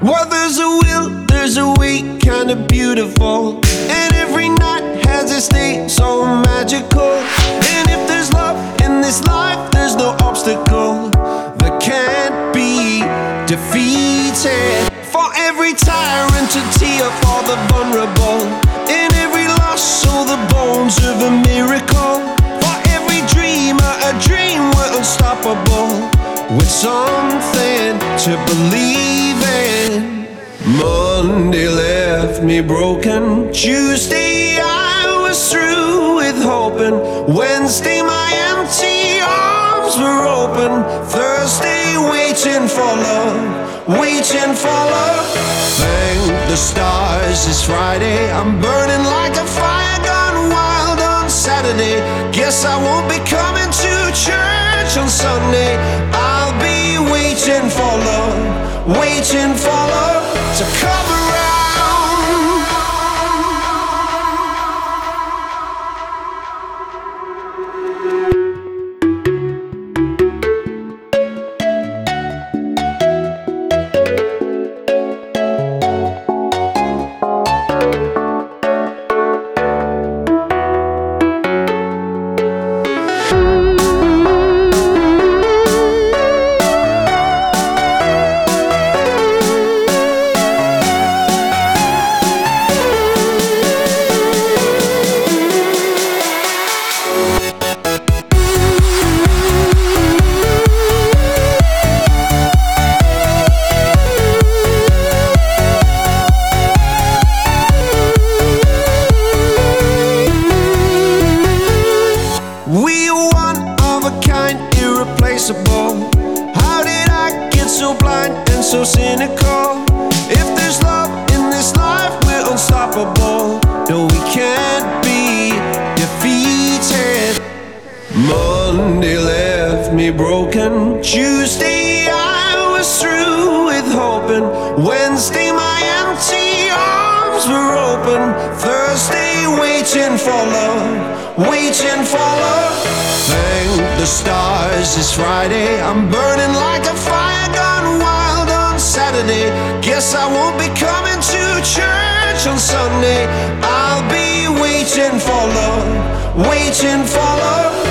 Well, there's a will, there's a way, kinda beautiful. And every night has its day, so magical. And if there's love in this life, there's no obstacle that can't be defeated. For every tyrant, a tear for the vulnerable. In every loss, so the bones of a miracle. For every dreamer, a dream we're unstoppable. With something to believe in. Monday left me broken. Tuesday I was through with hoping. Wednesday my empty arms were open. Thursday waiting for love, waiting for love. Thank the stars it's Friday. I'm burning like a fire gone wild on Saturday. Guess I won't be coming to church on Sunday. I'll be waiting for love, waiting for love to come around. We are one of a kind, irreplaceable. How did I get so blind and so cynical? If there's love in this life, we're unstoppable. No, we can't be defeated. Monday left me broken. Tuesday I was through with hoping. Wednesday my empty arms were open. Thursday waiting for love, waiting for love. Thank the stars it's Friday. I'm burning like a fire gone wild on Saturday. Guess I won't be coming to church on Sunday. I'll be waiting for love, waiting for love